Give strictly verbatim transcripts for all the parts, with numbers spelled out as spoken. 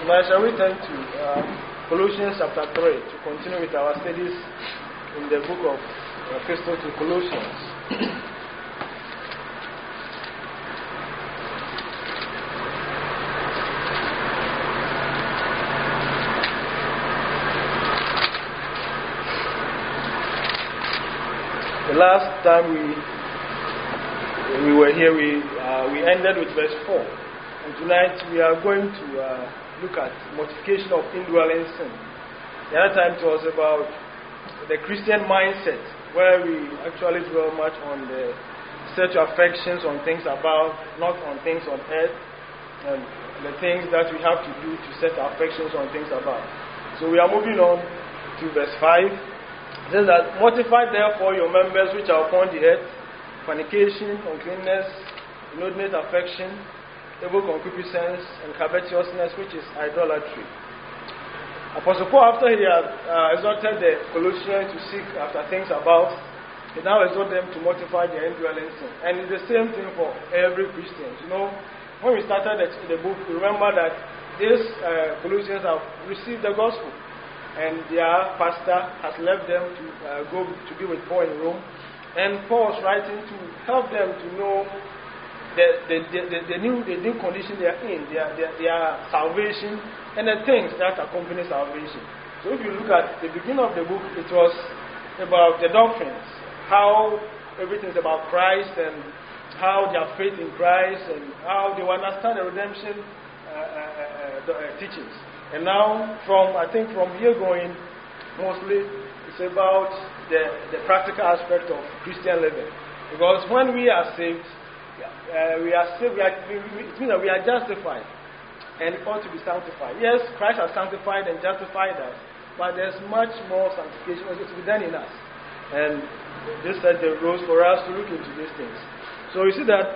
Now, shall we turn to uh, Colossians chapter three to continue with our studies in the book of uh, Epistle to Colossians. The last time we we were here, we uh, we ended with verse four, and tonight we are going to uh, look at mortification of indwelling sin. The other time it was about the Christian mindset, where we actually dwell much on the set your affections on things above, not on things on earth, and the things that we have to do to set our affections on things above. So we are moving on to verse five. It says that, mortify therefore your members which are upon the earth, fornication, uncleanness, inordinate affection, evil concupiscence, and covetousness, which is idolatry. Apostle Paul, after he had uh, exhorted the Colossians to seek after things above, he now exhorted them to mortify their indwelling sin. And it's the same thing for every Christian. You know, when we started the, the book, we remember that these uh, Colossians have received the gospel, and their pastor has left them to uh, go to be with Paul in Rome. And Paul was writing to help them to know the, the, the, the, the, new, the new condition they are in, their, their, their salvation, and the things that accompany salvation. So if you look at the beginning of the book, it was about the doctrines, how everything is about Christ, and how their faith in Christ, and how they will understand the redemption uh, uh, uh, uh, teachings. And now, from I think from here going, mostly it's about the, the practical aspect of Christian living. Because when we are saved, uh, we are saved. We are, we, we, it means that we are justified, and ought to be sanctified. Yes, Christ has sanctified and justified us, but there's much more sanctification also to be done in us. And this set the rules for us to look into these things. So you see that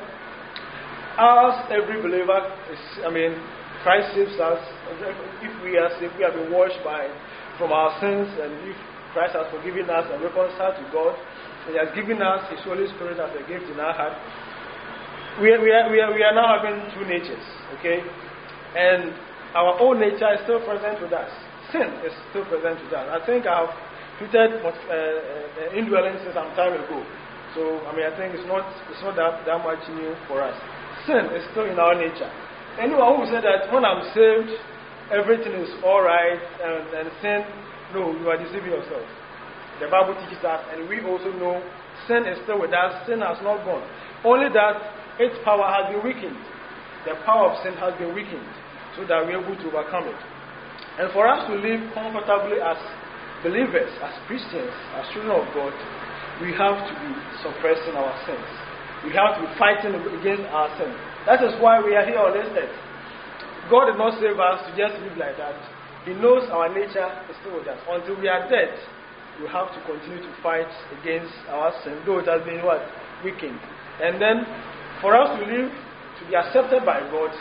as every believer is, I mean, Christ saves us. If we are saved, we have been washed by from our sins, and if Christ has forgiven us and reconciled to God, and He has given us His Holy Spirit as a gift in our heart, we are, we are, we are, we are now having two natures, okay? And our old nature is still present with us. Sin is still present with us. I think I have treated uh, uh, indwelling sin some time ago. So, I mean, I think it's not, it's not that, that much new for us. Sin is still in our nature. Anyone who said that when I'm saved, everything is alright and, and sin, no, you are deceiving yourself. The Bible teaches us, and we also know sin is still with us. Sin has not gone. Only that its power has been weakened. The power of sin has been weakened so that we're able to overcome it. And for us to live comfortably as believers, as Christians, as children of God, we have to be suppressing our sins. We have to be fighting against our sin. That is why we are here on this earth. God did not save us to just live like that. He knows our nature is still with us. Until we are dead, we have to continue to fight against our sin, though it has been what? Weakened. And then, for us to live, to be accepted by God,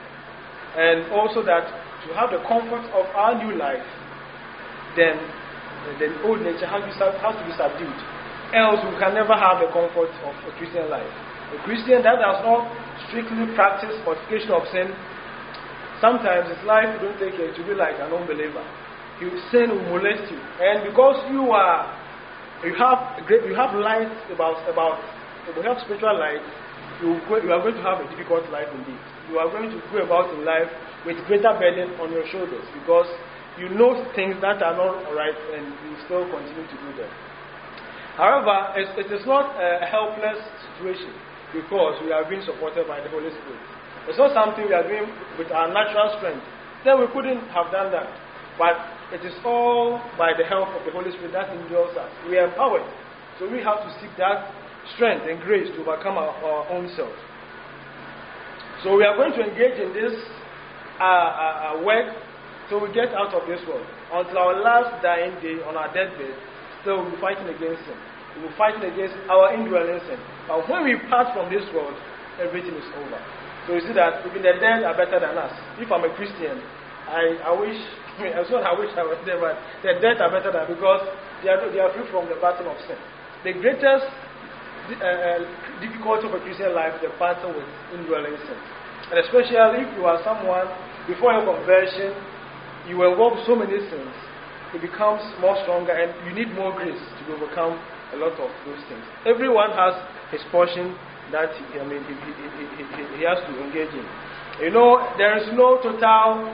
and also that to have the comfort of our new life, then the old nature has to, has to be subdued. Else we can never have the comfort of a Christian life. A Christian that does not strictly practice mortification of sin, sometimes his life you don't take it to be like an unbeliever. You sin will molest you, and because you are, you have great, you have light about about, you have spiritual light. You you are going to have a difficult life indeed. You are going to go about in life with greater burden on your shoulders because you know things that are not alright, and you still continue to do them. However, it, it is not a helpless situation because we are being supported by the Holy Spirit. It's not something we are doing with our natural strength. Then we couldn't have done that. But it is all by the help of the Holy Spirit that endures us. We are empowered. So we have to seek that strength and grace to overcome our, our own self. So we are going to engage in this uh, uh, uh, work till we get out of this world. Until our last dying day on our deathbed, still we'll be fighting against sin. We'll be fighting against our indwelling sin. But when we pass from this world, everything is over. So you see that even the dead are better than us. If I'm a Christian, I, I wish, I mean, as well I wish I was there, but the dead are better than because they are, they are free from the battle of sin. The greatest uh, difficulty of a Christian life is the battle with indwelling sin. And especially if you are someone before your conversion, you were involved in so many sins. It becomes more stronger, and you need more grace to overcome a lot of those things. Everyone has his portion that he, I mean, he, he, he, he, he has to engage in. You know, there is no total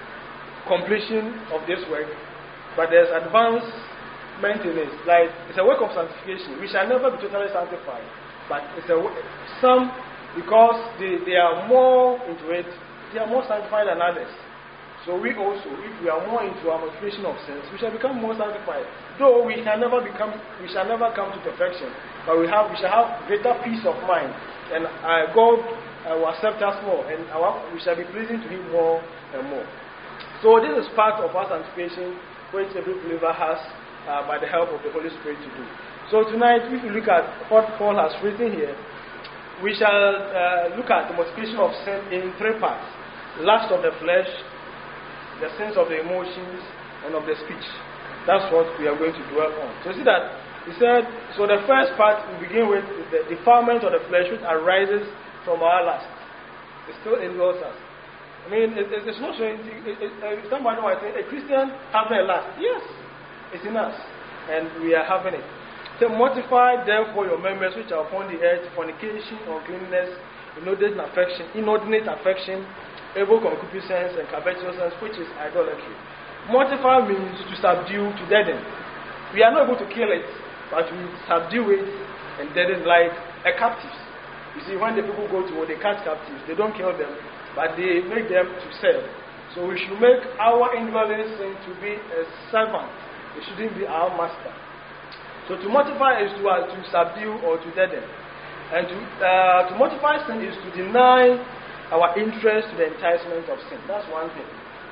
completion of this work, but there's advancement in it. Like, it's a work of sanctification. We shall never be totally sanctified, but it's a some because they, they are more into it. They are more sanctified than others. So we also, if we are more into our mortification of sins, we shall become more sanctified. Though we can never become, we shall never come to perfection, but we have, we shall have greater peace of mind, and uh, God uh, will accept us more, and our, we shall be pleasing to Him more and more. So this is part of our sanctification, which every believer has uh, by the help of the Holy Spirit to do. So tonight, if you look at what Paul has written here, we shall uh, look at the mortification of sin in three parts: lust of the flesh, the sins of the emotions, and of the speech. That's what we are going to dwell on. So you see that he said, so the first part we begin with is the defilement of the flesh, which arises from our lust. It still indwells us. I mean, it, it, it's not showing. It, it, it, somebody might say, a Christian having a lust. Yes, it's in us, and we are having it. So mortify therefore your members which are upon the earth: fornication, uncleanness, inordinate affection, inordinate affection, evil concupiscence, and covetousness, which is idolatry. Mortify means to subdue, to deaden. We are not able to kill it, but we subdue it and deaden, like a captive. You see, when the people go to war, they catch captives. They don't kill them, but they make them to serve. So we should make our indwelling sin to be a servant. It shouldn't be our master. So to mortify is to, uh, to subdue or to deaden. And to, uh, to mortify sin is to deny our interest to the enticement of sin. That's one thing.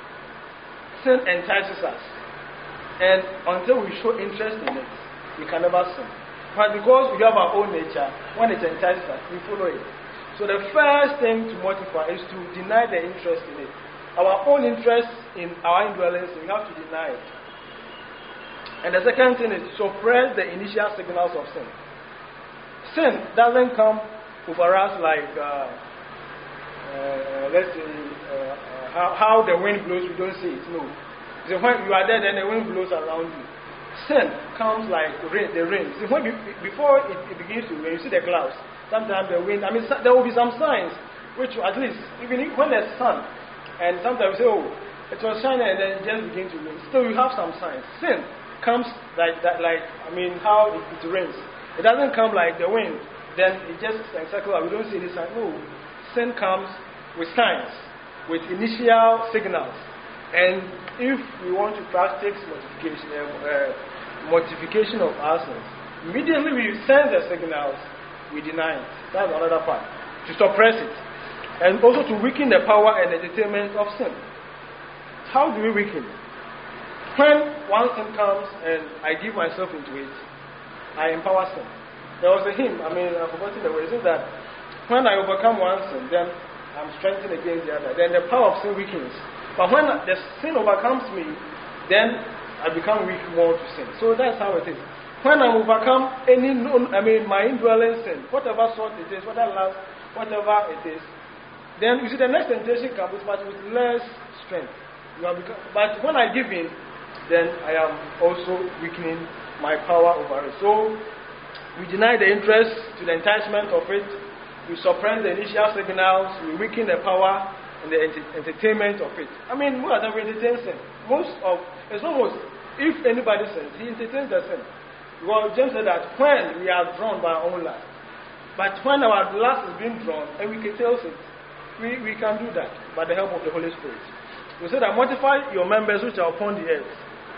Sin entices us, and until we show interest in it, we can never sin. But because we have our own nature, when it entices us, we follow it. So the first thing to mortify is to deny the interest in it. Our own interest in our indwelling sin, we have to deny it. And the second thing is to suppress the initial signals of sin. Sin doesn't come over us like uh, Uh, let's say, uh, uh, how, how the wind blows, we don't see it. No. So when you are there, then the wind blows around you. Sin comes like rain, the rain. So when, before it, it begins to rain, you see the clouds. Sometimes the wind, I mean, there will be some signs, which at least, even if, when there's sun, and sometimes we say, oh, it was shining and then it just begins to rain. Still, you have some signs. Sin comes like that, like, I mean, how it, it rains. It doesn't come like the wind, then it just encircles, we don't see any sign. No. Sin comes with signs, with initial signals. And if we want to practice mortification, uh, mortification of our sins, immediately we sense the signals, we deny it. That's another part. To suppress it. And also to weaken the power and entertainment of sin. How do we weaken? When one sin comes and I give myself into it, I empower sin. There was a hymn, I mean, I've forgotten the way. It says that when I overcome one sin, then I'm strengthened against the other. Then the power of sin weakens. But when the sin overcomes me, then I become weak more to sin. So that's how it is. When I overcome any, I mean, my indwelling sin, whatever sort it is, whether lust, whatever it is, then you see the next temptation comes, but with less strength. You have become, but when I give in, then I am also weakening my power over it. So we deny the interest to the enticement of it. We suppress the initial signals, we weaken the power and the ent- entertainment of it. I mean, more than we entertain sin. Most of, it's almost, if anybody sins, he entertains the sin. Well, James said that when we are drawn by our own lust, but when our lust is being drawn and we curtail it, we, we can do that by the help of the Holy Spirit. We say that mortify your members which are upon the earth.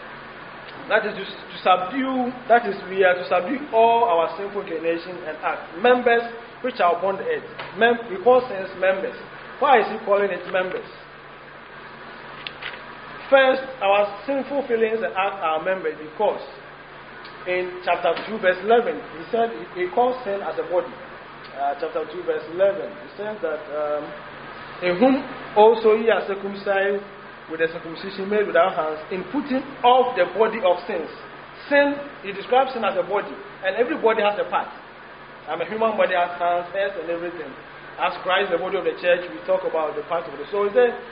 That is to, to subdue, that is, we are to subdue all our sinful inclinations and acts. Members which are upon the earth. Mem- we call sins members. Why is he calling it members? First, our sinful feelings and acts are members because in chapter two, verse eleven, he said he calls sin as a body. Uh, chapter two, verse eleven, he says that um, in whom also he has circumcised with the circumcision made without hands, in putting off the body of sins. Sin, he describes sin as a body, and every body has a part. I'm a human body, has hands, hairs, and everything. As Christ, the body of the church, we talk about the part of it. So he said,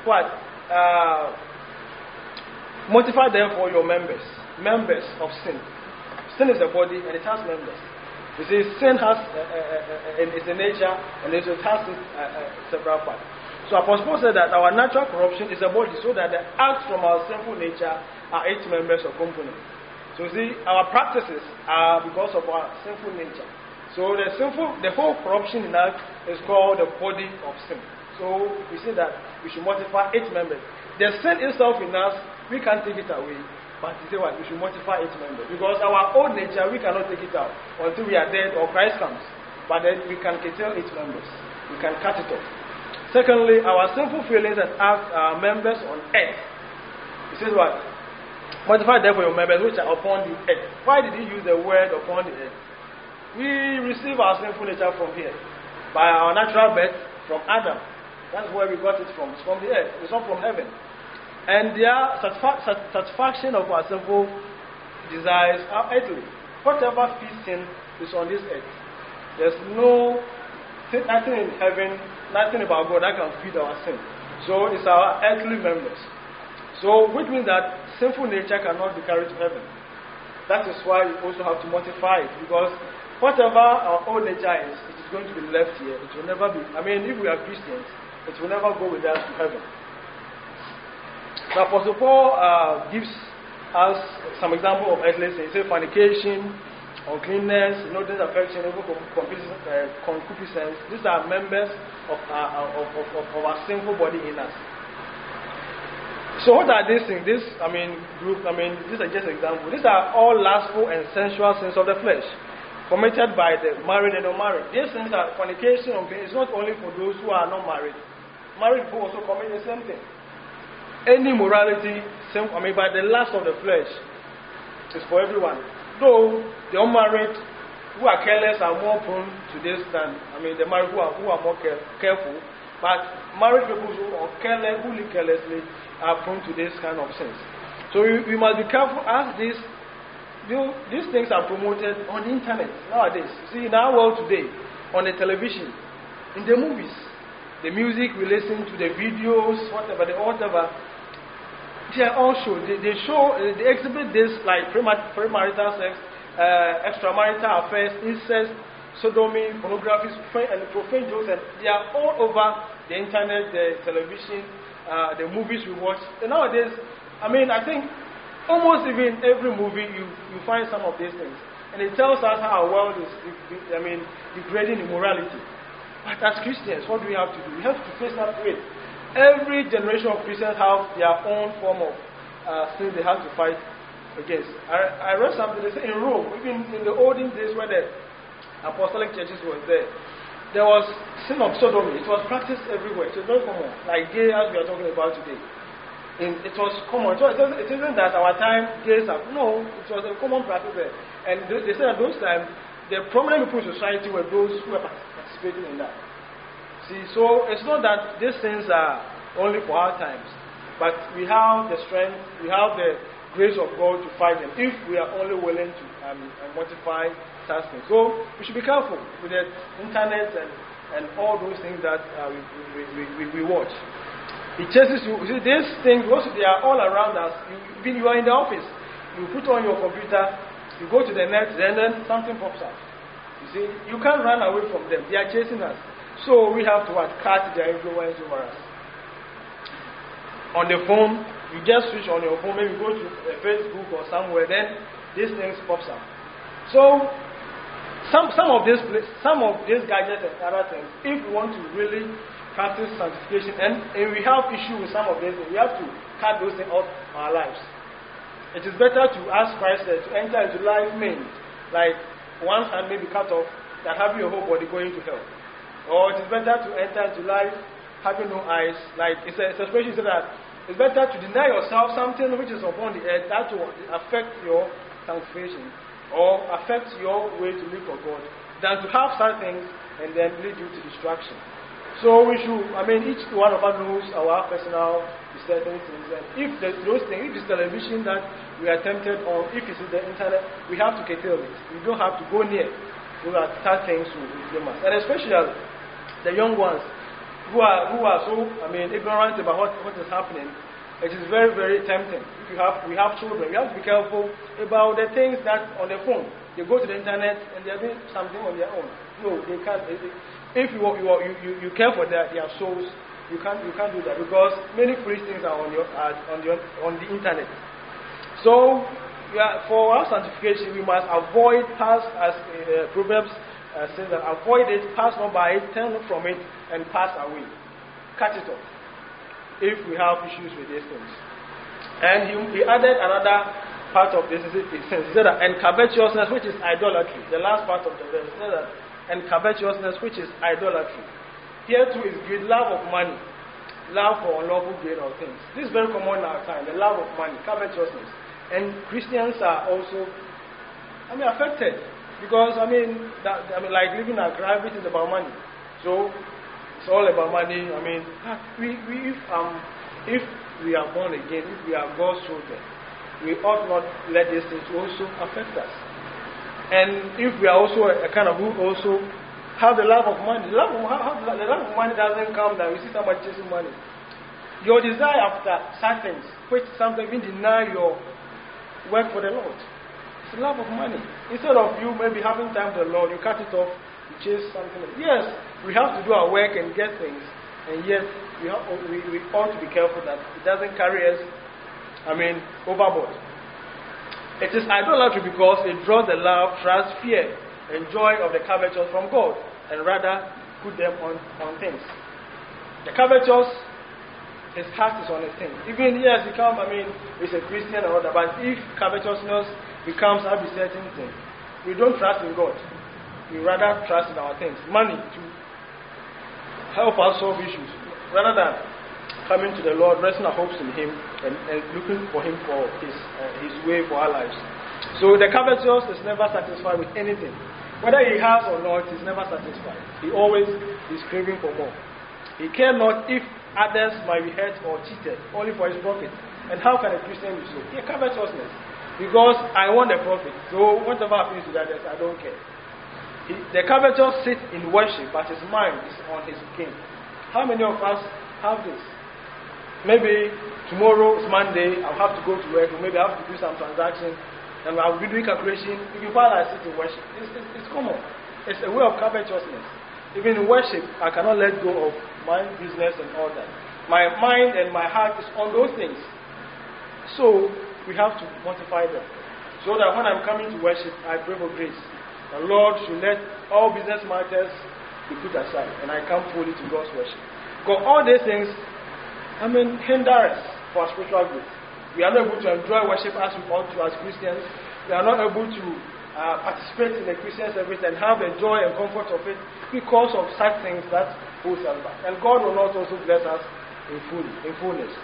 what? Uh, mortify therefore your members, members of sin. Sin is a body and it has members. You see, sin has uh, uh, uh, it's a nature and it has uh, uh, several parts. So Apostle Paul said that our natural corruption is a body, so that the acts from our sinful nature are eight members or components. So you see, our practices are because of our sinful nature. So the sinful, the whole corruption in us is called the body of sin. So we say that we should mortify eight members. The sin itself in us, we can't take it away. But we say what? We should mortify eight members. Because our old nature, we cannot take it out until we are dead or Christ comes. But then we can curtail eight members. We can cut it off. Secondly, our sinful feelings and acts are members on earth. He says what? Mortify therefore your members which are upon the earth. Why did he use the word upon the earth? We receive our sinful nature from here. By our natural birth from Adam. That's where we got it from. It's from the earth. It's not from heaven. And their satisfaction of our sinful desires are earthly. Whatever feeds in is on this earth. There's no nothing in heaven, nothing about God that can feed our sin. So it's our earthly members. So which means that sinful nature cannot be carried to heaven. That is why we also have to mortify it, because whatever our old nature is, it is going to be left here. It will never be. I mean, if we are Christians, it will never go with us to heaven. Now, Apostle Paul uh, gives us some example of earthly sins. He says fornication, uncleanness, inordinate affection, even concupiscence. These are members of our, of, of, of, of our sinful body in us. So what are these things? This, I mean, group, I mean, these are just examples. These are all lustful and sensual sins of the flesh, committed by the married and unmarried. These sins are fornication, okay? It's not only for those who are not married. Married people also commit the same thing. Any morality, same, I mean, by the lust of the flesh, is for everyone. Though the unmarried who are careless are more prone to this than, I mean, the married who are, who are more care, careful. But married people who are careless, who live carelessly, are prone to this kind of sins. So we, we must be careful as these, these things are promoted on the internet nowadays. See, in our world today, on the television, in the movies, the music we listen to, the videos, whatever, the whatever, they are all shown. They, they show, they exhibit this like premarital sex, uh, extramarital affairs, incest, sodomy, pornography, and profane jokes, and they are all over the internet, the television, uh, the movies we watch. And nowadays, I mean, I think almost even every movie you, you find some of these things. And it tells us how our world is, I mean, degrading immorality. But as Christians, what do we have to do? We have to face up to it. Every generation of Christians have their own form of uh, sin they have to fight against. I, I read something, they say in Rome, even in the olden days when the apostolic churches was there, there was sin of sodomy. It was practiced everywhere. It was very common. Like gay, as we are talking about today. In, it was common. So it, was, it isn't that our time gays are. No, it was a common practice there. And they, they said at those times, the prominent people in society were those who were participating in that. See, so it's not that these things are only for our times, but we have the strength, we have the grace of God to fight them if we are only willing to um, mortify such things. So we should be careful with the internet and, and all those things that uh, we, we, we, we watch. It chases you. You see, these things, they are all around us. You, you are in the office, you put on your computer, you go to the net, and then something pops up. You see, you can't run away from them. They are chasing us. So we have to what, cut their influence over us. On the phone, you just switch on your phone, maybe go to uh, Facebook or somewhere, then these things pops up. So some some of these some of these gadgets and other things, if we want to really practice sanctification, and, and we have issue with some of these things, we have to cut those things out of our lives. It is better to ask Christ to enter into life maimed, like one hand may be cut off, than having your whole body going to hell. Or it is better to enter into life having no eyes. Like it's a, it's a expression that it's better to deny yourself something which is upon the earth that will affect your sanctification or affect your way to live for God than to have certain things and then lead you to destruction. So we should, I mean, each one of us knows our personal certain things. And if the, those things, if it's television that we are tempted on, if it's the internet, we have to curtail it. We don't have to go near so that certain things will inflame us. And especially the young ones, who are who are so, I mean, ignorant about what, what is happening, it is very, very tempting. If you have, we have children, we have to be careful about the things that on the phone. They go to the internet and they're doing something on their own. No, they can't. If you you you, you care for their, their souls, you can't you can't do that, because many foolish things are on your are on the on the internet. So, yeah, for our sanctification, we must avoid pass as uh, Proverbs uh, says that avoid it, pass on by it, turn from it, and pass away. Cut it off. If we have issues with these things, and he, he added another part of this, he said that, and covetousness, which is idolatry. The last part of the verse said that, and covetousness, which is idolatry. Here too is greed, love of money, love for unlawful gain of things. This is very common in our time, the love of money, covetousness. And Christians are also, I mean, affected, because I mean, that, I mean, like living a crime, everything is about money. So it's all about money. I mean, we, we if um if we are born again, if we are God's children, we ought not let these things also affect us. And if we are also a, a kind of who also have the love of money, the love of, how, how, the love of money doesn't come that you see somebody chasing money. Your desire after certain things, which sometimes even deny your work for the Lord. It's the love of money. Instead of you maybe having time for the Lord, you cut it off, you chase something else. Yes, we have to do our work and get things, and yet we, have, we, we ought to be careful that it doesn't carry us, I mean, overboard. It is idolatry because it draws the love, trust, fear, and joy of the covetous from God, and rather put them on, on things. The covetous, his heart is on his things. Even yes, become, I mean, he's a Christian or other, but if covetousness becomes a certain thing, we don't trust in God. We rather trust in our things, money to help us solve issues, rather than coming to the Lord, resting our hopes in Him, and, and looking for Him for His uh, His way for our lives. So the covetous is never satisfied with anything. Whether he has or not, he's never satisfied. He always is craving for more. He cares not if others might be hurt or cheated, only for his profit. And how can a Christian be so? He covetousness. Because I want the profit. So whatever happens to others, I don't care. He, the covetous sits in worship, but his mind is on his king. How many of us have this? Maybe tomorrow is Monday, I'll have to go to work, or maybe I have to do some transaction, and I'll be doing calculation. Even while I sit in worship, it's, it's, it's common. It's a way of covetousness. Even in worship, I cannot let go of my business and all that. My mind and my heart is on those things. So we have to mortify them, so that when I'm coming to worship, I pray for grace. The Lord should let all business matters be put aside, and I come fully to God's worship. Because all these things, I mean, hinder us for our spiritual growth. We are not able to enjoy worship as we ought to as Christians. We are not able to uh, participate in the Christian service and have the joy and comfort of it because of such things that hold us back. And God will not also bless us in full, in fullness.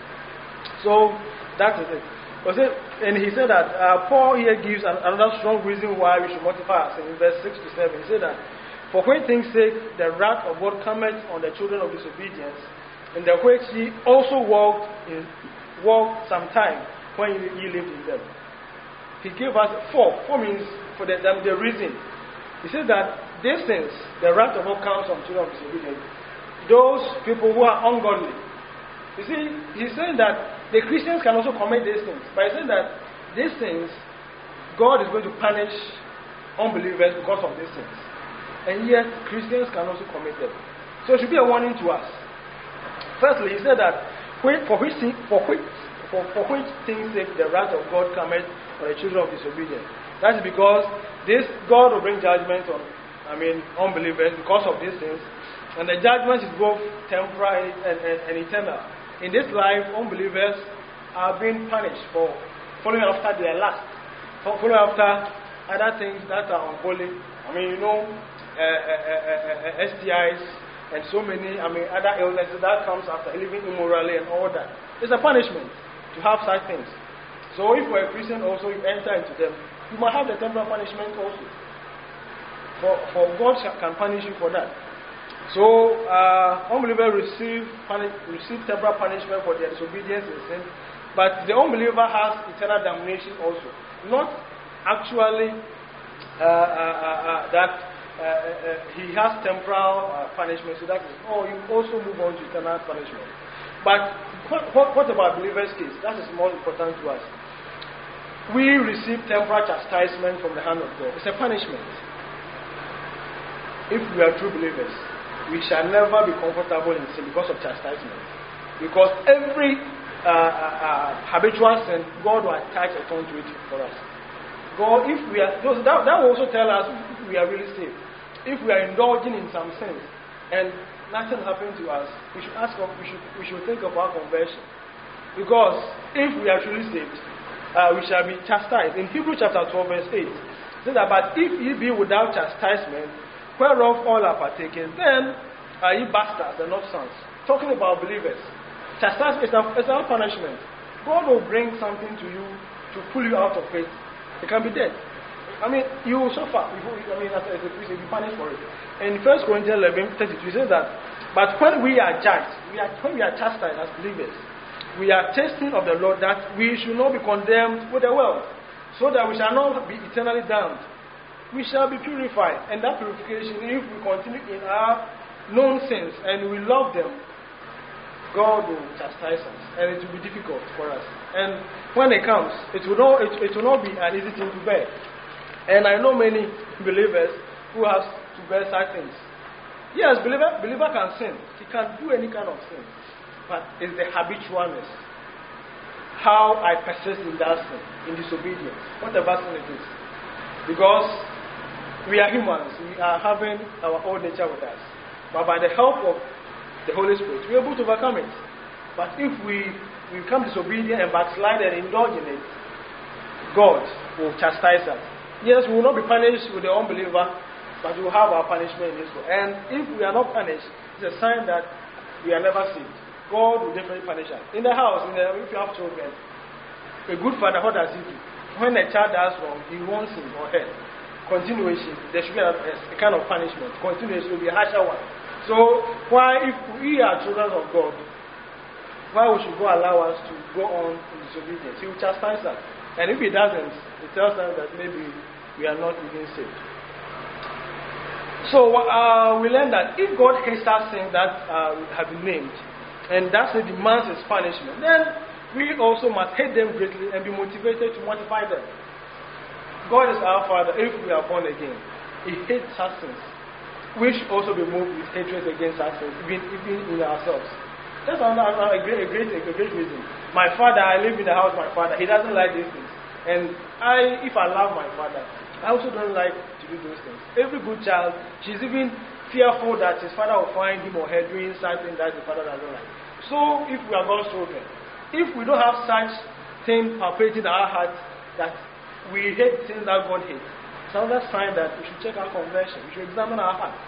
So that is it. And he said that uh, Paul here gives another strong reason why we should mortify us in verse six to seven. He said that, for when things sake the wrath of God cometh on the children of disobedience, in the which ye also walked in walked some time when ye, ye lived in them. He gave us four. Four means for the, the, the reason. He said that these things, the wrath of God comes on children of disobedience. Those people who are ungodly. You see, he's saying that the Christians can also commit these things. But he's saying that these things, God is going to punish unbelievers because of these things. And yet, Christians can also commit them. So it should be a warning to us. Firstly, he said that for which, for which, for, for which things sake the wrath of God cometh on the children of disobedience. That is because this God will bring judgment on, I mean, unbelievers because of these things. And the judgment is both temporal and, and, and eternal. In this life, unbelievers are being punished for following after their lust, for following after other things that are unholy. I mean, you know, uh, uh, uh, uh, S T Is and so many, I mean, other illnesses that comes after living immorally and all that. It's a punishment to have such things. So if you're a Christian also, you enter into them, you might have the temporal punishment also. For, for God can punish you for that. So, uh, unbelievers receive, punish, receive temporal punishment for their disobedience and sin, but the unbeliever has eternal damnation also. Not actually uh, uh, uh, uh, that uh, he has temporal uh, punishment, so that is, oh, you also move on to eternal punishment. But what, what, what about believers' case? That is more important to us. We receive temporal chastisement from the hand of God. It's a punishment. If we are true believers, we shall never be comfortable in sin because of chastisement. Because every uh, uh, uh, habitual sin, God will attach a tone to it for us. God, if we are, that, that will also tell us if we are really saved. If we are indulging in some sins and nothing happened to us, we should ask, we should, we should think of our conversion. Because if we are truly saved, uh, we shall be chastised. In Hebrews chapter twelve, verse eight, it says that, but if ye be without chastisement, whereof all are partaken, then are ye bastards and not sons. Talking about believers. Chastisement is a punishment. God will bring something to you to pull you out of it. It can be death. I mean, you will suffer. I mean, as a priest, you'll be punished for it. In First Corinthians eleven thirty-two, it says that, but when we are judged, we are, when we are chastised as believers, we are tasting of the Lord that we should not be condemned with the world, so that we shall not be eternally damned. We shall be purified. And that purification, if we continue in our known sins and we love them, God will chastise us, and it will be difficult for us. And when it comes, it will not, it, it will not be an easy thing to bear. And I know many believers who have to bear such things. Yes, believer, believer can sin. He can do any kind of sin. But it's the habitualness. How I persist in that sin, in disobedience, whatever sin it is. Because we are humans, we are having our own nature with us. But by the help of the Holy Spirit, we are able to overcome it. But if we, we become disobedient and backslide and indulge in it, God will chastise us. Yes, we will not be punished with the unbeliever, but we will have our punishment in this world. And if we are not punished, it's a sign that we are never saved. God will definitely punish us. In the house, in the, if you have children, a good father, what does he do? When a child does wrong, he wants him or her. Continuation, there should be a, a kind of punishment. Continuation will be a harsher one. So, why, if we are children of God, why we should go allow us to go on in disobedience? He will chastise us. And if he doesn't, it tells us that maybe we are not even saved. So uh, we learn that if God hates us things that uh, have been named, and that's the demands his punishment, then we also must hate them greatly and be motivated to mortify them. God is our Father. If we are born again, he hates our sins. We should also be moved with hatred against our sins, even, even in ourselves. That's another, a, great, a, great, a great reason. My father, I live in the house of my father. He doesn't like these things. And I, if I love my father, I also don't like to do those things. Every good child, she's even fearful that his father will find him or her doing something that the father doesn't like. So, if we are God's children, if we don't have such thing palpating in our hearts that we hate things that God hates, it's another sign that we should check our conversion. We should examine our heart.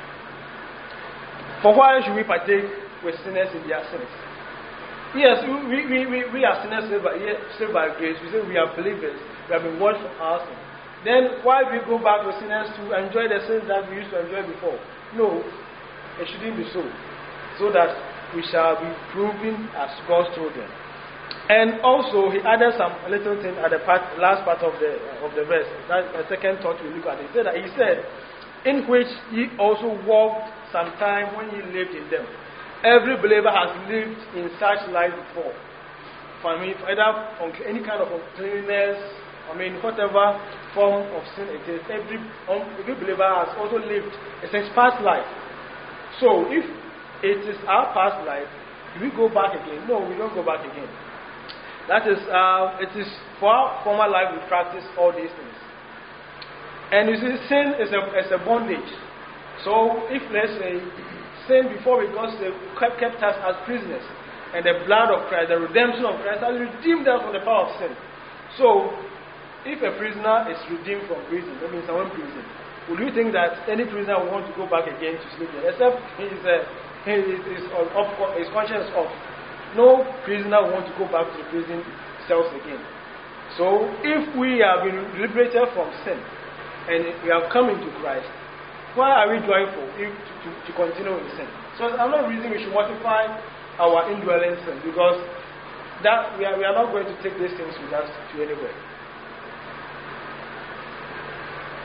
For why should we partake with sinners in their sins? Yes, we, we, we, we are sinners saved by, saved by grace. We say we are believers. We have been washed from our sins. Then why do we go back to sinners to enjoy the sins that we used to enjoy before? No, it shouldn't be so. So that we shall be proven as God's children. And also, he added some little thing at the part, last part of the of the verse. That's the second thought we look at. He said that he said, in which ye also walked sometime when ye lived in them. Every believer has lived in such life before. For me, either from any kind of uncleanness, I mean, whatever form of sin it is, every, um, every believer has also lived. It's his past life. So, if it is our past life, do we go back again? No, we don't go back again. That is, uh, it is for our former life we practice all these things. And you see, sin is a, is a bondage. So, if let's say, sin before we got saved kept, kept us as prisoners, and the blood of Christ, the redemption of Christ, has redeemed us from the power of sin. So, if a prisoner is redeemed from prison, that means someone in prison, would you think that any prisoner will want to go back again to sleep there? Except he is, uh, he is, is off, his conscience off. No prisoner will want to go back to the prison cells again. So, if we have been liberated from sin and we have come into Christ, why are we joyful if to, to, to continue in sin? So, another reason we should mortify our indwelling sin, because that we are, we are not going to take these things with us to anywhere.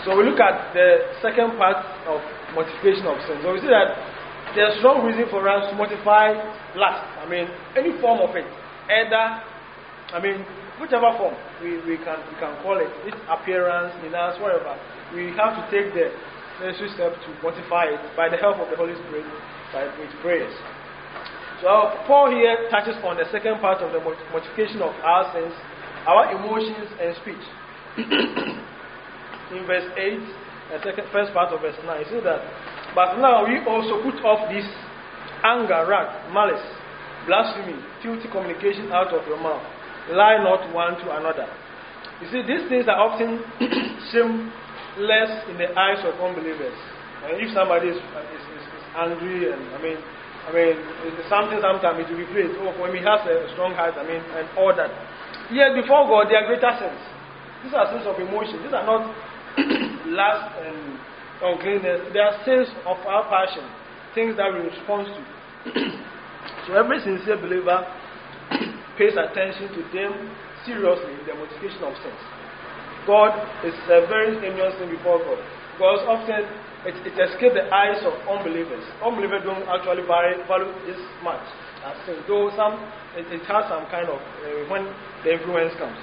So we look at the second part of mortification of sin. So we see that there's strong reason for us to mortify lust. I mean, any form of it. Either, I mean, whichever form we, we can we can call it, its appearance, in us, whatever. We have to take the necessary step to mortify it by the help of the Holy Spirit, by with prayers. So Paul here touches on the second part of the mortification of our sins, our emotions and speech. In verse eight, the second, first part of verse nine, it says that, but now we also put off this anger, wrath, malice, blasphemy, filthy communication out of your mouth. Lie not one to another. You see, these things are often shameless in the eyes of unbelievers. And if somebody is, is, is, is angry, and I mean, I mean, something sometimes it will be great. Oh, when he has a strong heart, I mean, and all that. Yet before God, there are greater sins. These are sins of emotion. These are not lust and uncleanness. They are sins of our passion, things that we respond to. So every sincere believer pays attention to them seriously in the mortification of sins. God is a very serious thing before God. Because often it, it escapes the eyes of unbelievers. Unbelievers don't actually value this much as sin, though some it, it has some kind of uh, when the influence comes.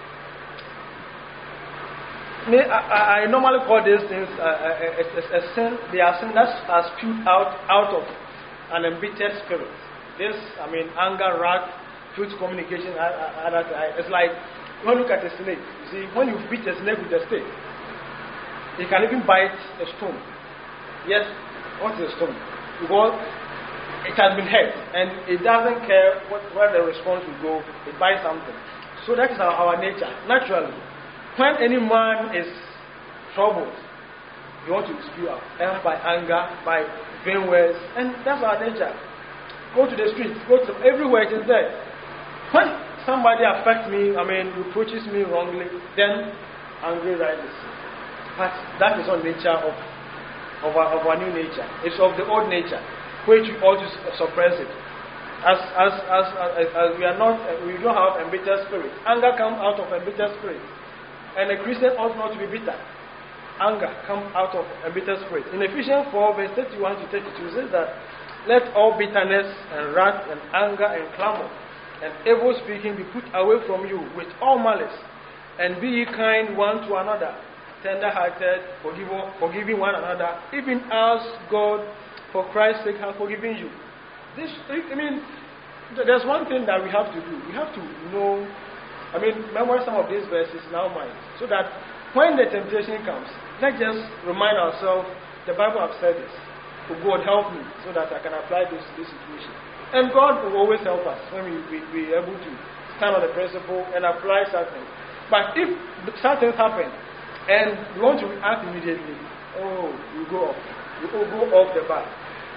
I, I, I normally call these things uh, a, a, a sin. They are sin that are spewed out out of an embittered spirit. This, I mean, anger, wrath, truth, communication. I, I, I, it's like when you look at a snake. You see, when you beat a snake with a stick, it can even bite a stone. Yes, what is a stone? Because it has been hurt and it doesn't care what, where the response will go. It bites something. So that is our, our nature. Naturally, when any man is troubled, you want to spew out, and by anger, by vain words, and that's our nature. Go to the streets, go to everywhere, it is there. When somebody affects me, I mean, reproaches me wrongly, then angry rises. But that is not nature of of our, of our new nature. It's of the old nature, which we ought to suppress it. As as as as, as we are not, we don't have embittered spirit. Anger comes out of embittered spirit, and a Christian ought not to be bitter. Anger comes out of embittered spirit. In Ephesians four, verse thirty-one to thirty-two, it says that, let all bitterness and wrath and anger and clamor and evil speaking be put away from you with all malice, and be ye kind one to another, tender-hearted, forgiving, forgiving one another, even as God, for Christ's sake, has forgiven you. This, I mean, there's one thing that we have to do. We have to know, I mean, remember some of these verses in our mind, so that when the temptation comes, let's just remind ourselves, the Bible has said this. Oh, God, help me, so that I can apply this this situation. And God will always help us when we, we, we are able to stand on the principle and apply something. But if something happens, and you want to react immediately, oh, you go off. You go off the bar.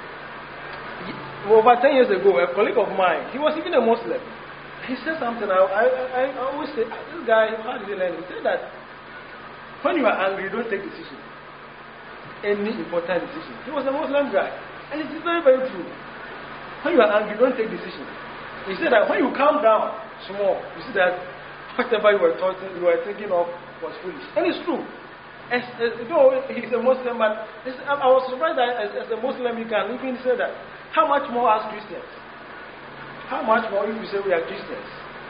Over ten years ago, a colleague of mine, he was even a Muslim. He said something, I, I, I, I always say, this guy, how did he learn? He said that when you are angry, you don't take decisions. Any important decision. He was a Muslim guy. And it is very, very true. When you are angry, you don't take decisions. He said that when you calm down small, you see that whatever you were, talking, you were thinking of was foolish. And it's true. As, as, though he's a Muslim, but I was surprised that as, as a Muslim you can even say that. How much more as Christians? How much more if we say we are Christians?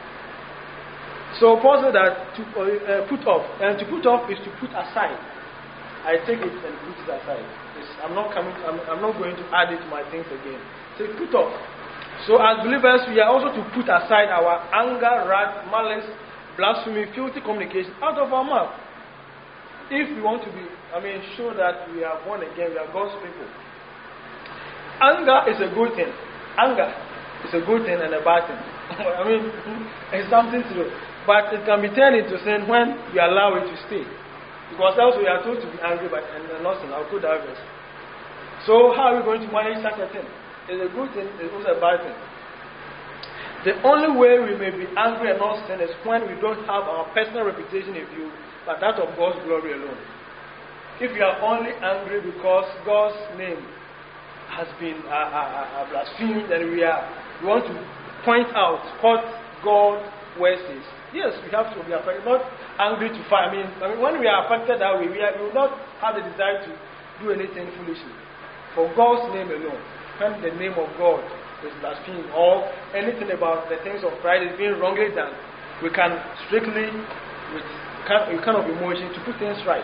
So Paul said that to uh, put off, and to put off is to put aside. I take it and put it aside. It's, I'm not coming. I'm, I'm not going to add it to my things again. So put off. So as believers, we are also to put aside our anger, wrath, malice, blasphemy, filthy communication out of our mouth. If we want to be, I mean, show that we are born again, we are God's people. Anger is a good thing. Anger is a good thing and a bad thing. I mean, it's something to do. But it can be turned into sin when you allow it to stay. Because else we are told to be angry but and not sin. I'll put that verse. So how are we going to manage such a thing? It's a good thing, it's also a bad thing. The only way we may be angry and not sin is when we don't have our personal reputation in view, but that of God's glory alone. If you are only angry because God's name has been uh, uh, uh, blasphemed, and we are we want to point out, quote God word says. Yes, we have to be affected, not angry to fight. I mean, I mean when we are affected that way, we, are, we will not have the desire to do anything foolishly. For God's name alone, when the name of God is blasphemed or anything about the things of Christ is being wrongly done, we can strictly, with kind, kind of emotion, to put things right.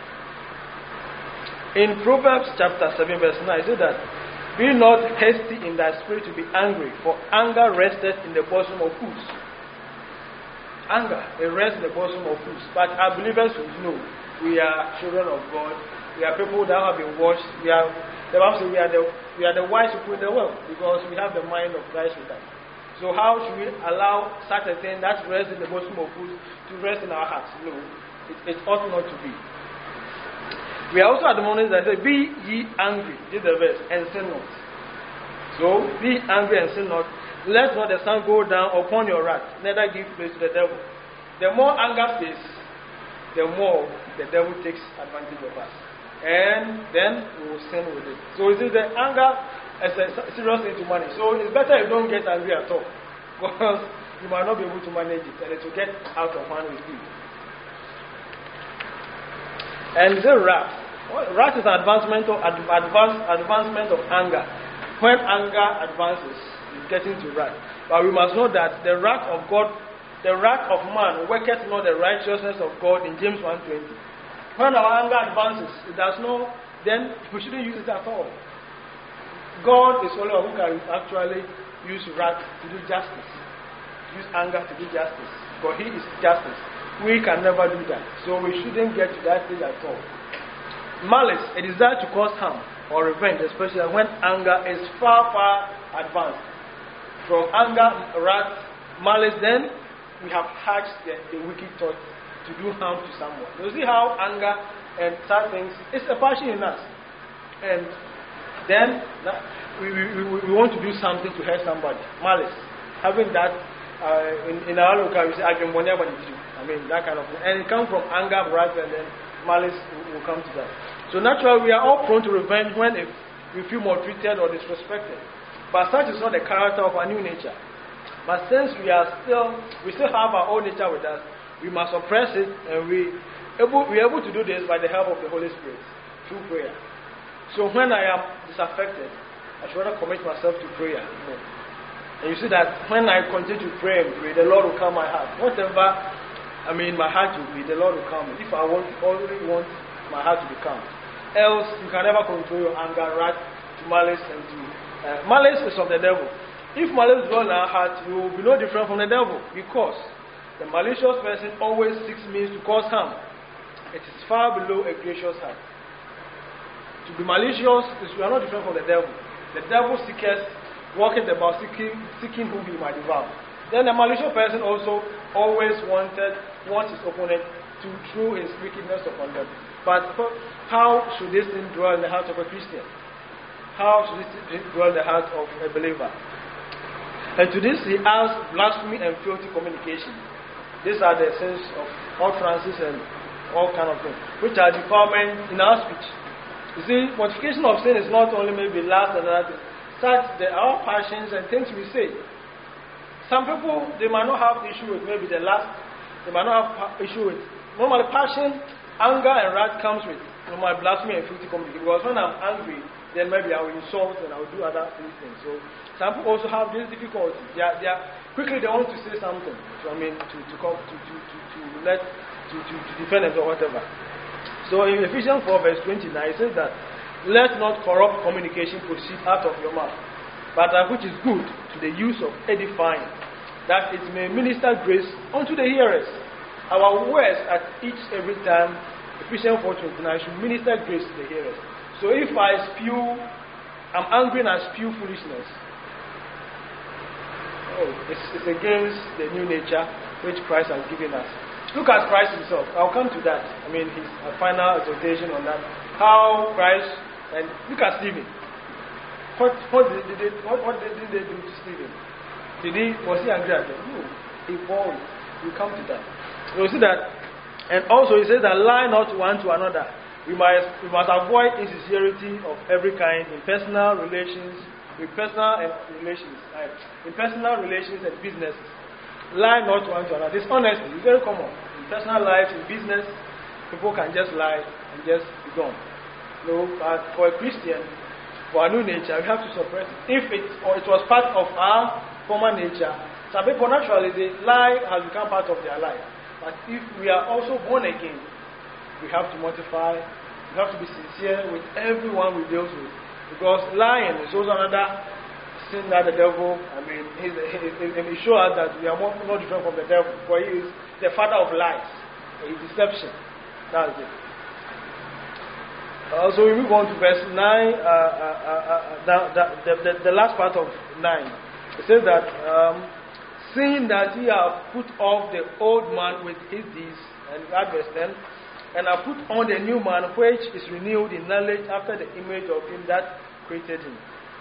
In Proverbs chapter seven verse nine, it says that, be not hasty in thy spirit to be angry, for anger resteth in the bosom of fools. Anger, it rests in the bosom of fools. But our believers should know we are children of God. We are people that have been washed. We are the Bible says we are the we are the wise people in the world because we have the mind of Christ with us. So how should we allow such a thing that rests in the bosom of fools to rest in our hearts? No, it, it ought not to be. We are also admonished that say, be ye angry, this is the verse, and sin not. So, be angry and sin not. Let not the sun go down upon your wrath, neither give place to the devil. The more anger stays, the more the devil takes advantage of us. And then we will sin with it. So, it is the anger as a serious thing to manage. So, it's better you don't get angry at all. Because you might not be able to manage it, and it will get out of hand with you. And the wrath. Wrath is an advancement of advance, advancement of anger. When anger advances, it's getting to wrath. But we must know that the wrath of God, the wrath of man worketh not the righteousness of God in James one twenty. When our anger advances, it does not, then we shouldn't use it at all. God is only one who can actually use wrath to do justice. Use anger to do justice. But He is justice. We can never do that. So we shouldn't get to that stage at all. Malice, a desire to cause harm or revenge, especially when anger is far, far advanced. From anger, wrath, malice, then we have hatched the, the wicked thought to do harm to someone. You see how anger and such things, it's a passion in us. And then we, we, we want to do something to hurt somebody. Malice. Having that uh, in, in our local, we say, I can whenever you do. I mean, that kind of thing. And it comes from anger, wrath, and then malice will, will come to that. So naturally, we are all prone to revenge when if we feel maltreated or disrespected. But such is not the character of our new nature. But since we are still, we still have our own nature with us, we must suppress it, and we able, we are able to do this by the help of the Holy Spirit through prayer. So when I am disaffected, I should rather commit myself to prayer. No. And you see that when I continue to pray and pray, the Lord will calm my heart. Whatever I mean, my heart will be, the Lord will calm me. If I want, already want my heart to be calm. Else, you can never control your anger, wrath, to malice, and to... Uh, malice is of the devil. If malice dwells in our heart, we will be no different from the devil. Because the malicious person always seeks means to cause harm. It is far below a gracious heart. To be malicious is we are not different from the devil. The devil seekers walking about seeking, seeking whom he might devour. Then the malicious person also always wanted, wants his opponent to throw his wickedness upon them. But how should this thing dwell in the heart of a Christian? How should this dwell in the heart of a believer? And to this he adds blasphemy and filthy communication. These are the sins of utterances and all kind of things, which are defilement in our speech. You see, mortification of sin is not only maybe lust and other things. Such there are passions and things we say. Some people, they might not have issue with maybe the last, they might not have issue with. Normally, passion, anger, and wrath comes with normal blasphemy and filthy communication. Because when I'm angry, then maybe I will insult and I will do other things. So, some people also have this difficulty. They are, they are quickly they want to say something. So, I mean, to to come to to to, to let to, to to defend them or whatever. So, in Ephesians four verse twenty-nine, it says that let not corrupt communication proceed out of your mouth, but that which is good to the use of edifying, that it may minister grace unto the hearers. Our words at each every time, Ephesians four twenty-nine, should minister grace to the hearers. So if I spew, I'm angry and I spew foolishness, oh, it's, it's against the new nature which Christ has given us. Look at Christ himself. I'll come to that. I mean, his final exhortation on that. How Christ, and look at Stephen. What, what, did, did they, what, what did they do to Stephen? Did he, was he angry at them? No. He bowed. We'll come to that. You see that. And also he says that lie not one to another. We must, we must avoid insincerity of every kind in personal relations, with personal relations, in personal relations and businesses. lie not one to another. Dishonesty is very common in personal life, in business. People can just lie and just be gone. No, but for a Christian, for our new nature, we have to suppress it. If it or it was part of our former nature, some people naturally they lie has become part of their life. But if we are also born again, we have to mortify. We have to be sincere with everyone we deal with, because lying is also another sin that the devil, I mean, he's, he, he, he shows us that we are more, not different from the devil, for he is the father of lies, a deception. That's it. Uh, so we move on to verse nine, uh, uh, uh, the, the, the, the last part of nine. It says that, um, seeing that ye have put off the old man with his deeds, and at verse ten, and have put on the new man, which is renewed in knowledge after the image of him that created him.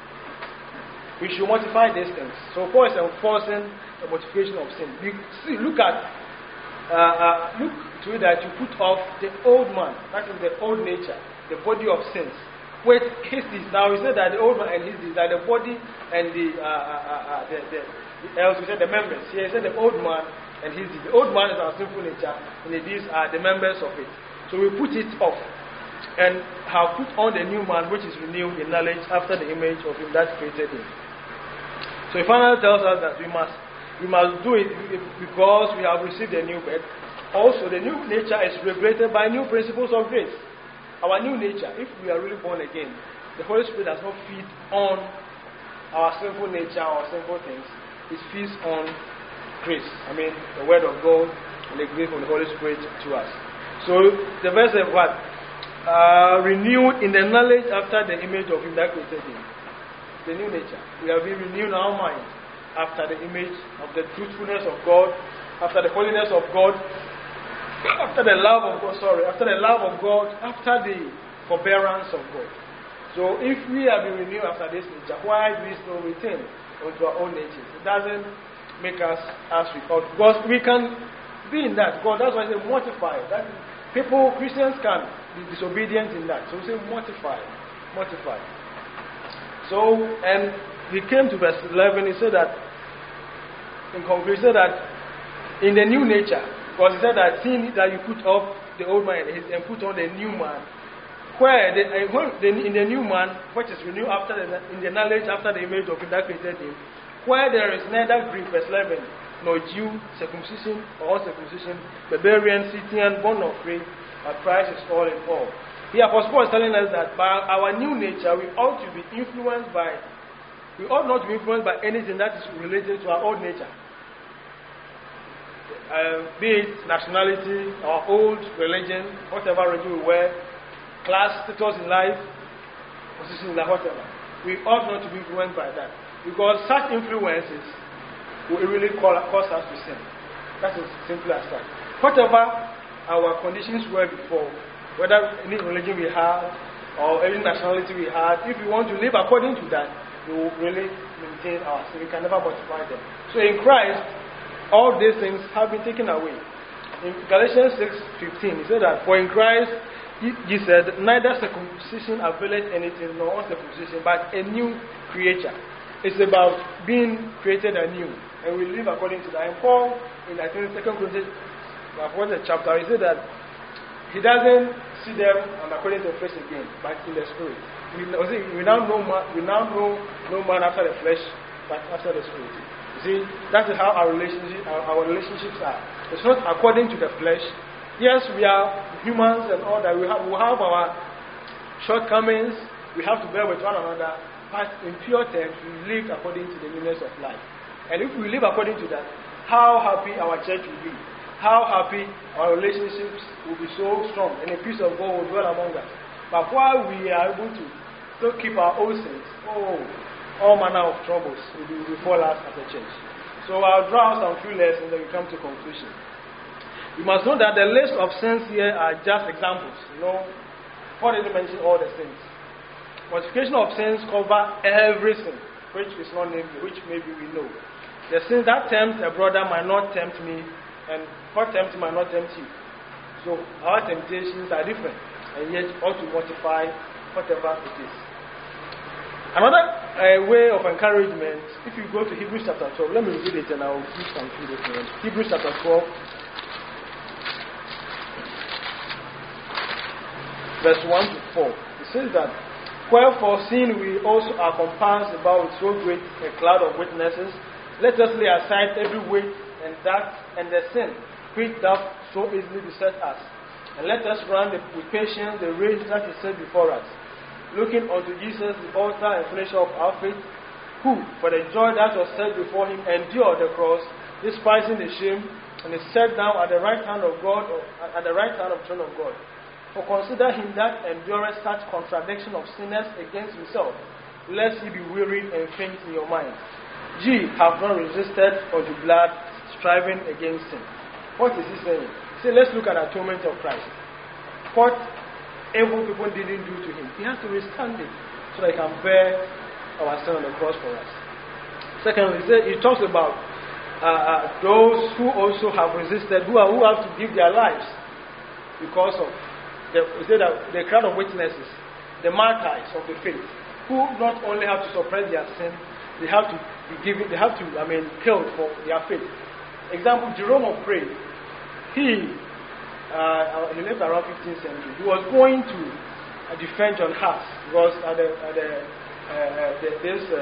We should mortify these things. So Paul is enforcing the mortification of sin. You see, look at, uh, uh, look to it that you put off the old man, that is the old nature, the body of sins, with his deeds. Now we said that the old man and his deeds are the body and the, uh, uh, uh, the, the, the else we said the members. Here he said the old man and his deeds. The old man is our sinful nature, and the deeds are the members of it. So we put it off and have put on the new man, which is renewed in knowledge after the image of him that created him. So he finally tells us that we must we must do it because we have received a new birth. Also, the new nature is regulated by new principles of grace. Our new nature, if we are really born again, the Holy Spirit does not feed on our sinful nature or sinful things. It feeds on grace. I mean, the Word of God and the grace of the Holy Spirit to us. So the verse says what? Uh, renewed in the knowledge after the image of him that created him. The new nature. We have been renewed in our mind after the image of the truthfulness of God, after the holiness of God, after the love of God, sorry, after the love of God, after the forbearance of God. So if we have been renewed after this nature, why do we still retain unto our own nature? It doesn't make us as we ought, because we can be in that. God, that's why I say mortify. That is, people, Christians can be disobedient in that. So we say mortify, mortify. So, and he came to verse eleven, he said that, in conclusion, he said that in the new nature, because he said that seeing that you put off the old man and put on the new man, where the, in the new man, which is renewed after the, in the knowledge after the image of him that created him, where there is neither Greek, verse eleven, nor Jew, circumcision or uncircumcision, barbarian, Scythian, born or free, but Christ is all in all. Here, Apostle Paul is telling us that by our new nature, we ought to be influenced by, we ought not to be influenced by anything that is related to our old nature. Uh, be it nationality, our old religion, whatever religion we wear, class, status in life, position in life, whatever. We ought not to be influenced by that. Because such influences will really call, cause us to sin. That's as simple as that. Whatever our conditions were before, whether any religion we have or any nationality we have, if we want to live according to that, we will really maintain our sin. We can never multiply them. So in Christ, all these things have been taken away. In Galatians six fifteen, he said that, for in Christ, he, he said, neither circumcision availeth anything, nor uncircumcision, but a new creature. It's about being created anew. And we live according to that. And Paul, in I think Second Corinthians, what's the chapter, he said that he doesn't see them according to the flesh again, but in the spirit. We, we now know man, we now know no man after the flesh, but after the spirit. You see, that is how our relationship, our, our relationships are. It's not according to the flesh. Yes, we are humans and all that. We have, we have our shortcomings. We have to bear with one another. But in pure terms, we live according to the newness of life. And if we live according to that, how happy our church will be. How happy our relationships will be so strong, and the peace of God will dwell among us. But while we are able to still keep our own sins, oh, all manner of troubles will befall us as a church. So I'll draw out some few lessons and then we come to conclusion. You must know that the list of sins here are just examples. You know, Paul didn't mention all the sins. Mortification of sins cover every sin, which is not named, which maybe we know. The sins that tempt a brother might not tempt me, and what tempts him might not tempt you. So our temptations are different, and yet ought to mortify whatever it is. Another uh, way of encouragement, if you go to Hebrews chapter twelve, let me read it and I will give some few documents. Hebrews chapter twelve, verse one to four. It says that, wherefore, seeing we also are compassed about with so great a cloud of witnesses, let us lay aside every weight and that and the sin which doth so easily beset us, and let us run the, with patience the race that is set before us, looking unto Jesus, the author and finisher of our faith, who, for the joy that was set before him, endured the cross, despising the shame, and is set down at the right hand of God, or at the right hand of the throne of God. For consider him that endureth such contradiction of sinners against himself, lest ye be weary and faint in your mind. Ye have not resisted unto blood, striving against sin. What is he saying? He said, let's look at the atonement of Christ. What evil people didn't do to him, he has to withstand it so that he can bear our sin on the cross for us. Secondly, he, said, he talks about uh, uh, those who also have resisted, who, are, who have to give their lives because of the, he said that the crowd of witnesses, the martyrs of the faith, who not only have to suppress their sin, they have to be given, they have to, I mean, killed for their faith. Example, Jerome of Prague, he Uh, he lived around fifteenth century. He was going to uh, defend John Huss because at the, at the, uh, uh, the, this, uh,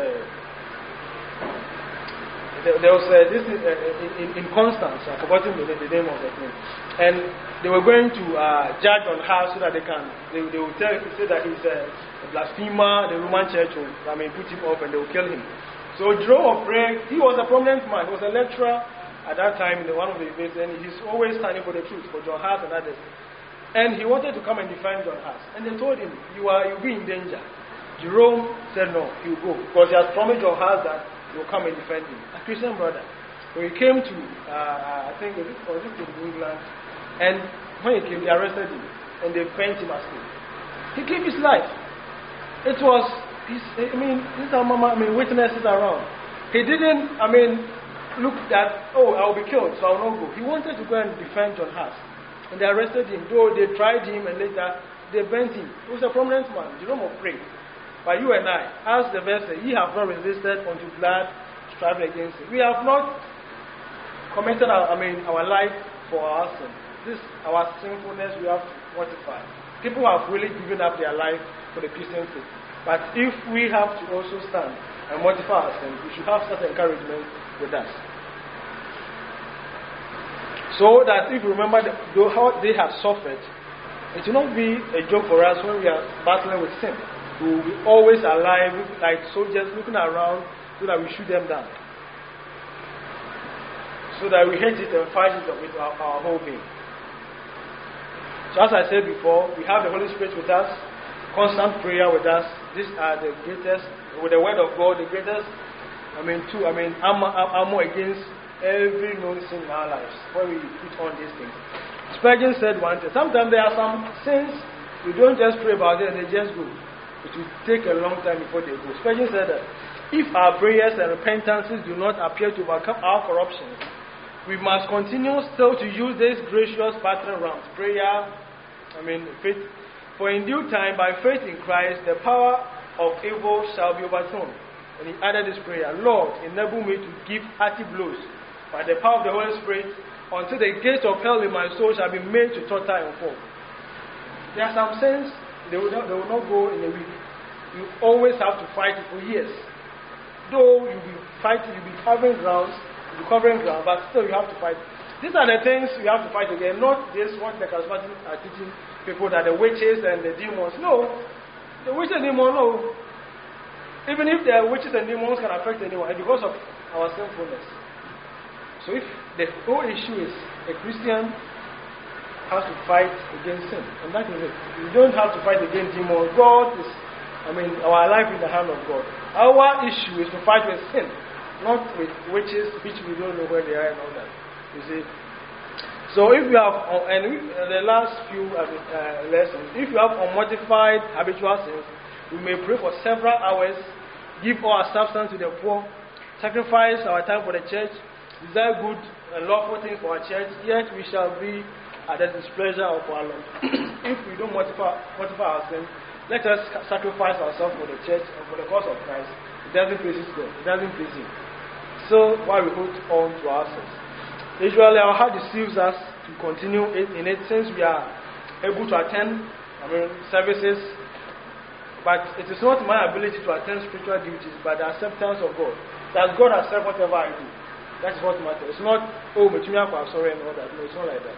there, there was uh, this uh, in, in Constance. I've forgotten the, the name of the thing, and they were going to uh, judge John Huss so that they can they, they will tell say that he's a, a blasphemer. The Roman Church will I mean put him off and they will kill him. So Jerome of Prague, he was a prominent man. He was a lecturer at that time in the, one of the debates, and he's always standing for the truth, for John Huss and others. And he wanted to come and defend John Huss. And they told him, you are you'll be in danger. Jerome said no, he'll go. Because he has promised John Huss that he will come and defend him. A Christian brother. So he came to, uh, I think, was it, was it in England? And when he came, they arrested him. And they burnt him asleep. He gave his life. It was, his, I mean, these are mama, I mean, witnesses around. He didn't, I mean, look at, oh, I will be killed, so I will not go. He wanted to go and defend John Huss. And they arrested him, though they tried him and later they burnt him. He was a prominent man, Jerome of Prague. But you and I, as the verse says, ye have not resisted unto blood, striving against it. We have not committed our, I mean, our life for our sin. This, our sinfulness, we have to mortify. People have really given up their life for the Christian faith. But if we have to also stand and mortify our sin, we should have such encouragement with us. So that if you remember the, how they have suffered, it will not be a joke for us when we are battling with sin. We will be always alive, like soldiers looking around so that we shoot them down. So that we hate it and fight it with our, our whole being. So as I said before, we have the Holy Spirit with us, constant prayer with us. These are the greatest, with the Word of God, the greatest I mean, two, I mean, armor, armor against every known sin in our lives when we put on these things. Spurgeon said one thing, sometimes there are some sins, we don't just pray about it and they just go. It will take a long time before they go. Spurgeon said that if our prayers and repentances do not appear to overcome our corruptions, we must continue still to use this gracious battering rams, prayer, I mean, faith. For in due time, by faith in Christ, the power of evil shall be overthrown. And he added this prayer, Lord, enable me to give hearty blows by the power of the Holy Spirit until the gates of hell in my soul shall be made to totter and fall. There are some sins, they will not, they will not go in a week. You always have to fight it for years. Though you'll be fighting, you'll be covering grounds, you'll be covering ground, but still you have to fight. These are the things you have to fight again, not this what the charismatics are teaching people that the witches and the demons. No. The witches and demons, no. Even if the witches and demons can affect anyone, it's because of our sinfulness. So if the whole issue is a Christian has to fight against sin, and that is it. You don't have to fight against demons. God is, I mean, our life in the hand of God. Our issue is to fight with sin, not with witches, which we don't know where they are and all that. You see. So if you have, and we, uh, the last few uh, lessons, if you have unmortified habitual sins, we may pray for several hours, give all our substance to the poor, sacrifice our time for the church, desire good and lawful things for our church, yet we shall be at the displeasure of our Lord. If we don't mortify, mortify our sins, let us sacrifice ourselves for the church and for the cause of Christ, it doesn't please God. It doesn't please Him. So why we hold on to ourselves? Usually our heart deceives us to continue in it since we are able to attend I mean, services, but it is not my ability to attend spiritual duties, but the acceptance of God. That God accepts whatever I do. That is what matters. It's not, oh, but you are sorry and all that. No, it's not like that.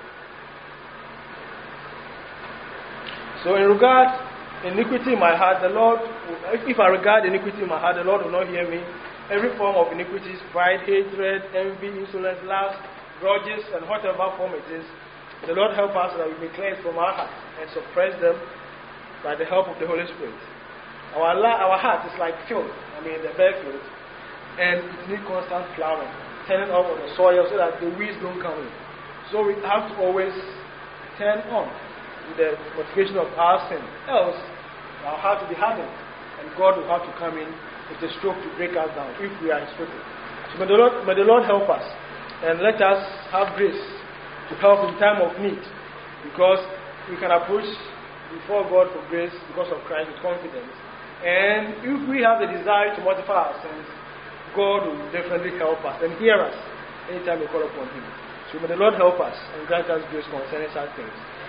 So in regard iniquity in my heart, the Lord, if I regard iniquity in my heart, the Lord will not hear me. Every form of iniquity is pride, hatred, envy, insolence, lust, grudges, and whatever form it is, the Lord help us that we may cleanse from our hearts and suppress them by the help of the Holy Spirit. Our, our heart is like field, I mean the bare field, and it needs constant plowing, turning up on the soil so that the weeds don't come in. So we have to always turn on with the mortification of our sin. Else, our heart will be hardened, and God will have to come in with a stroke to break us down if we are His people. So may the Lord, may the Lord help us, and let us have grace to help in time of need, because we can approach before God for grace because of Christ with confidence. And if we have the desire to mortify our sins, God will definitely help us and hear us anytime we call upon Him. So may the Lord help us and grant us grace concerning such things.